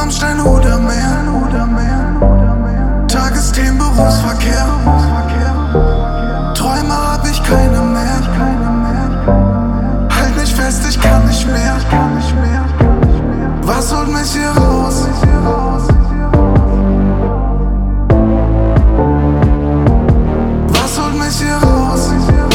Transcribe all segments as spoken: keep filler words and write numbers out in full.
am Steinhuder Meer, Tagesthemen, Berufsverkehr. Träume hab ich keine mehr. Halt nicht fest, ich kann nicht mehr. Was holt mich hier raus? Was holt mich hier raus?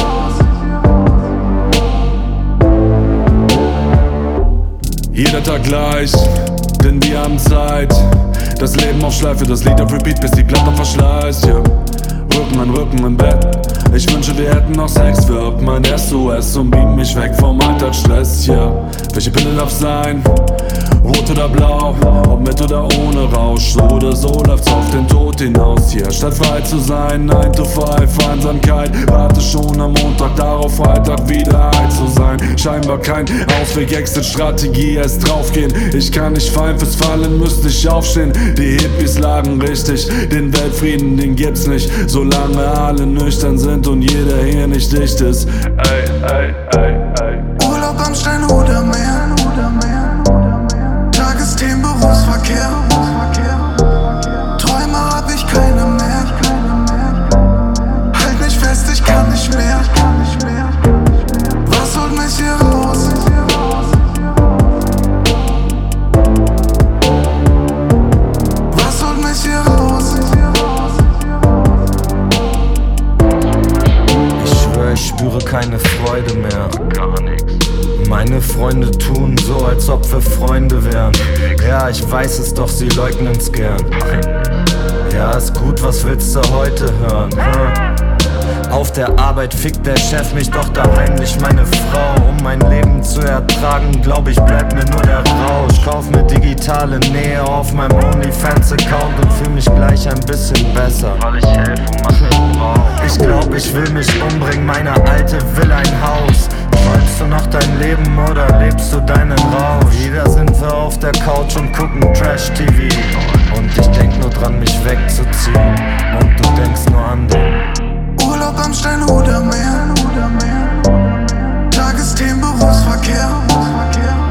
Jeder Tag gleich, denn wir haben Zeit. Das Leben auf Schleife, das Lied auf Repeat, bis die Platte verschleißt, yeah. Rücken an Rücken im Bett. Ich wünsche, wir hätten noch Sex, wirkt mein S O S und beam mich weg vom Alltagsstress, yeah. Welche Pille darf's sein? Rot oder blau, ob mit oder ohne Rausch, so oder so läuft's auf den Tod hinaus hier. Statt frei zu sein, nine to five, Einsamkeit, warte schon am Montag darauf, Freitag wieder high zu sein. Scheinbar kein Ausweg, Exit-Strategie, erst draufgehen. Ich kann nicht fallen, fürs Fallen müsste ich aufstehen. Die Hippies lagen richtig, den Weltfrieden, den gibt's nicht, solange alle nüchtern sind und jeder hier nicht dicht ist. Ey, ey, ey, ey. Urlaub am Steinhuder Meer, Tagesthemen, Berufsverkehr. Träume hab ich keine mehr. Halt nicht fest, ich kann nicht mehr. Was holt mich hier raus? Was holt mich hier raus? Ich schwör, ich spüre keine Freude mehr. Gar nix. Meine Freunde tun so, als ob wir Freunde wären. Ja, ich weiß es, doch sie leugnen's gern. Ja, ist gut, was willst du heute hören? Hm? Auf der Arbeit fickt der Chef mich, doch da heimlich meine Frau. Um mein Leben zu ertragen, glaub ich, bleibt mir nur der Rausch. Kauf mir digitale Nähe auf meinem OnlyFans-Account und fühl mich gleich ein bisschen besser, Weil ich helfe und mache Brauch. ich glaub, ich will mich umbringen, meine Alte will ein Haus. Träumst du noch dein Leben oder lebst du deinen Rausch? Wieder sind wir auf der Couch und gucken Trash-T V. Und ich denk nur dran, mich wegzuziehen. Und du denkst nur an den Urlaub am Steinhuder Meer, Tagesthemen, Berufsverkehr.